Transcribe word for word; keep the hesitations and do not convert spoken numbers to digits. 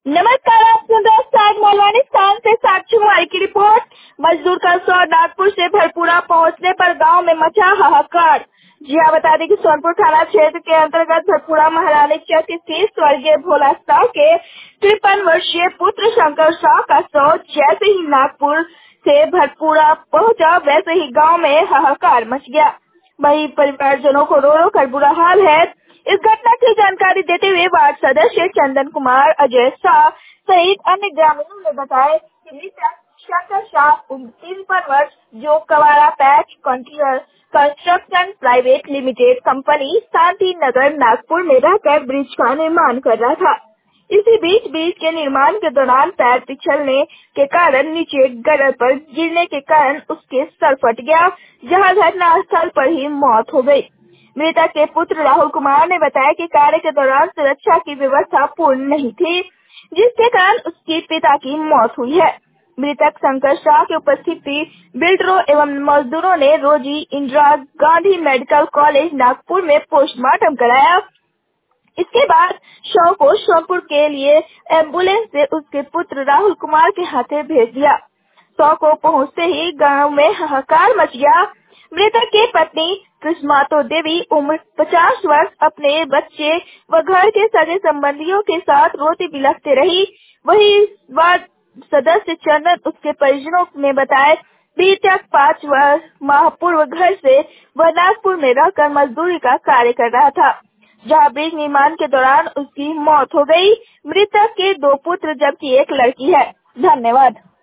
नमस्कार, आप सुन रहे हैं साग मोलवानी स्थान से साक्षी कुमारी की रिपोर्ट। मजदूर का शव नागपुर से भरपूरा पहुंचने पर गांव में मचा हाहाकार। जी हाँ, बता दें कि सोनपुर थाना क्षेत्र के अंतर्गत भरपूरा महारानी चक स्थित स्वर्गीय भोला साव के तिरपन वर्षीय पुत्र शंकर साव का शव जैसे ही नागपुर से भरपूरा पहुंचा वैसे ही गांव में हाहाकार मच गया। वही परिवारजनों को रो रो कर बुरा हाल है। इस घटना की जानकारी देते हुए वार्ड सदस्य चंदन कुमार, अजय शाह सहित अन्य ग्रामीणों ने बताया कि मृतक शंकर शाह उम्र तिरपन वर्ष जो कवारा पैच construction private limited company Shanti Nagar Nagpur में रहकर ब्रिज का निर्माण कर रहा था। इसी बीच ब्रिज के निर्माण के दौरान पैर फिसलने के कारण नीचे गटर पर गिरने के कारण उसके सर फट गया, जहां घटनास्थल पर ही मौत हो गई। मृतक के पुत्र राहुल कुमार ने बताया कि कार्य के दौरान सुरक्षा की व्यवस्था पूर्ण नहीं थी, जिसके कारण उसके पिता की मौत हुई है। मृतक शंकर शाह की उपस्थिति बिल्डरों एवं मजदूरों ने रोजी इंदिरा गांधी मेडिकल कॉलेज नागपुर में पोस्टमार्टम कराया। इसके बाद शव को सोनपुर के लिए एम्बुलेंस से उसके पुत्र राहुल कुमार के हाथे भेज दिया। शव को पहुंचते ही गांव में हाहाकार मच गया। मृतक की पत्नी कृष्मातो देवी उम्र पचास वर्ष अपने बच्चे व घर के सगे संबंधियों के साथ रोती बिलखते रही। वही वार्ड सदस्य चंदन उसके परिजनों ने बताया बीते पाँच माह पूर्व घर से वह नागपुर में रहकर मजदूरी का कार्य कर रहा था, जहां ब्रिज निर्माण के दौरान उसकी मौत हो गई। मृतक के दो पुत्र जबकि एक लड़की है। धन्यवाद।